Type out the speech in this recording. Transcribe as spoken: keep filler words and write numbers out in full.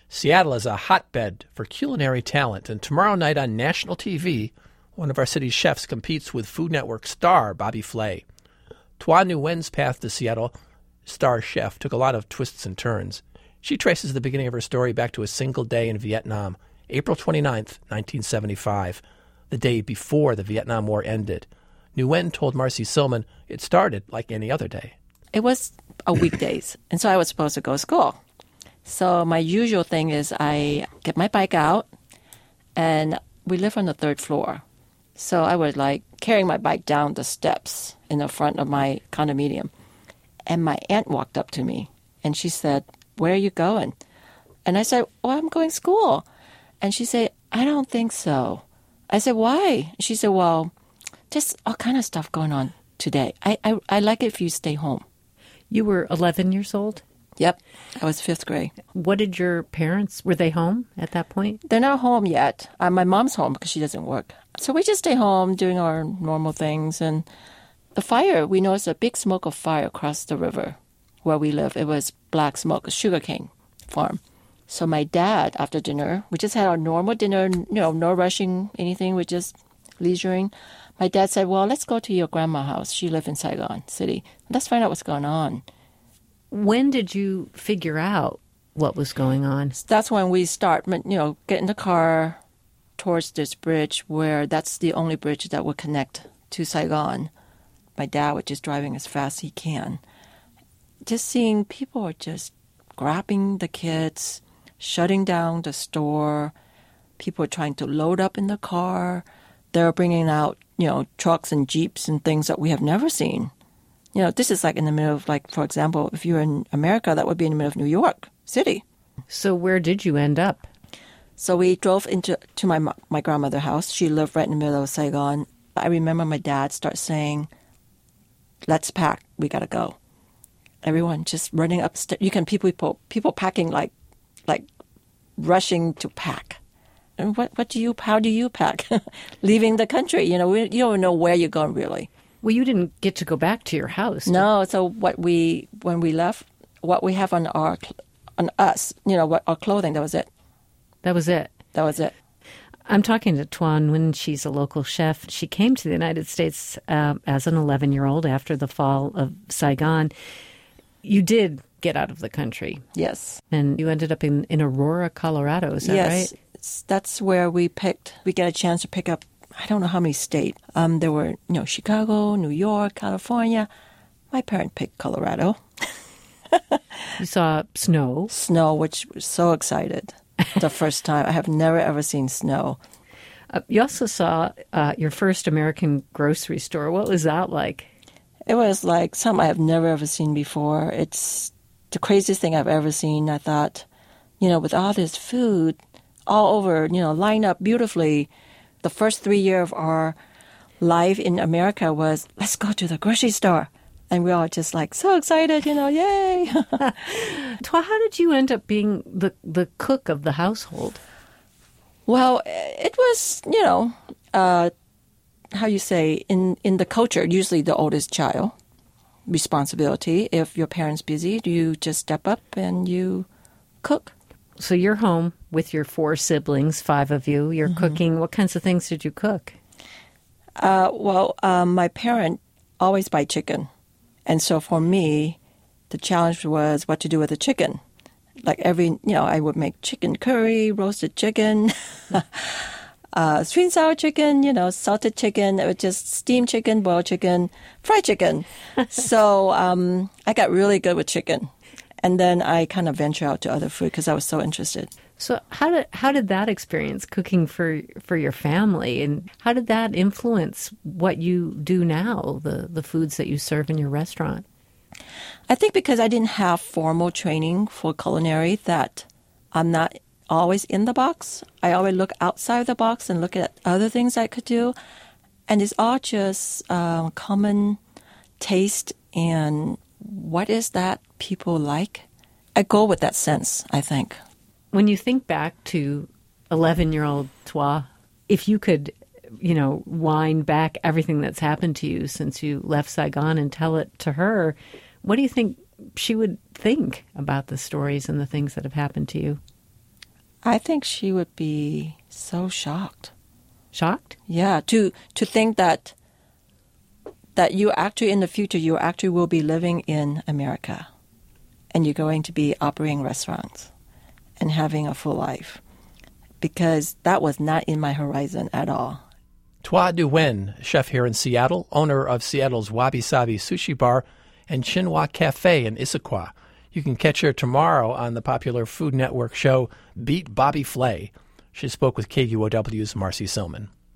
Seattle is a hotbed for culinary talent, and tomorrow night on national T V, one of our city's chefs competes with Food Network star Bobby Flay. Toi Nguyen's path to Seattle star chef took a lot of twists and turns. She traces the beginning of her story back to a single day in Vietnam, April twenty-ninth, nineteen seventy-five, the day before the Vietnam War ended. Nguyen told Marcy Silman it started like any other day. It was a weekdays, and so I was supposed to go to school. So my usual thing is I get my bike out, and we live on the third floor. So I was like carrying my bike down the steps in the front of my condominium. And my aunt walked up to me, and she said, "Where are you going?" And I said, "Oh, I'm going to school." And she said, "I don't think so." I said, "Why?" She said, "Well, just all kind of stuff going on today. I, I, I like it if you stay home." You were eleven years old? Yep. I was fifth grade. What did your parents, were they home at that point? They're not home yet. Uh, my mom's home because she doesn't work. So we just stay home doing our normal things. And the fire, we noticed a big smoke of fire across the river where we live. It was black smoke, a sugarcane farm. So my dad, after dinner, we just had our normal dinner, you know, no rushing anything. We just leisuring. My dad said, "Well, let's go to your grandma's house. She lived in Saigon City. Let's find out what's going on." When did you figure out what was going on? That's when we start, you know, get in the car towards this bridge where that's the only bridge that would connect to Saigon. My dad was just driving as fast as he can. Just seeing people are just grabbing the kids, shutting down the store. People are trying to load up in the car. They're bringing out, you know, trucks and jeeps and things that we have never seen. You know, this is like in the middle of, like, for example, if you're in America, that would be in the middle of New York City. So where did you end up? So we drove into to my my grandmother's house. She lived right in the middle of Saigon. I remember my dad start saying, "Let's pack. We got to go." Everyone just running upstairs. You can people people people packing like like rushing to pack. And what what do you how do you pack? Leaving the country, you know, we, you don't know where you're going really. Well, you didn't get to go back to your house. No, so what we when we left, what we have on our on us, you know, what our clothing, that was it. That was it. That was it. I'm talking to Toi Nguyen. She's a local chef. She came to the United States uh, as an eleven-year-old after the fall of Saigon. You did get out of the country. Yes. And you ended up in, in Aurora, Colorado. Is that yes, right? Yes. That's where we picked, we get a chance to pick up, I don't know how many states. Um, there were, you know, Chicago, New York, California. My parents picked Colorado. You saw snow. Snow, which was so excited. The first time. I have never, ever seen snow. Uh, you also saw uh, your first American grocery store. What was that like? It was like something I have never, ever seen before. It's the craziest thing I've ever seen. I thought, you know, with all this food all over, you know, lined up beautifully, the first three years of our life in America was, let's go to the grocery store. And we all just like so excited, you know, yay. Toi, how did you end up being the, the cook of the household? Well, it was, you know, uh, how you say, in, in the culture, usually the oldest child responsibility. If your parents busy, you just step up and you cook. So you're home with your four siblings, five of you. You're mm-hmm. cooking. What kinds of things did you cook? Uh, well, um, my parents always buy chicken. And so for me, the challenge was what to do with the chicken. Like every, you know, I would make chicken curry, roasted chicken, uh, sweet and sour chicken, you know, salted chicken. It was just steamed chicken, boiled chicken, fried chicken. So um, I got really good with chicken. And then I kind of ventured out to other food because I was so interested. So how did how did that experience cooking for for your family, and how did that influence what you do now, the, the foods that you serve in your restaurant? I think because I didn't have formal training for culinary, that I'm not always in the box. I always look outside the box and look at other things I could do. And it's all just uh, common taste and what is that people like. I go with that sense, I think. When you think back to eleven-year-old Toi, if you could, you know, wind back everything that's happened to you since you left Saigon and tell it to her, what do you think she would think about the stories and the things that have happened to you? I think she would be so shocked. Shocked? Yeah, to to think that that you actually in the future you actually will be living in America, and you're going to be operating restaurants and having a full life, because that was not in my horizon at all. Toi Nguyen, chef here in Seattle, owner of Seattle's Wabi Sabi Sushi Bar and Chinois Cafe in Issaquah. You can catch her tomorrow on the popular Food Network show Beat Bobby Flay. She spoke with K U O W's Marcy Silman.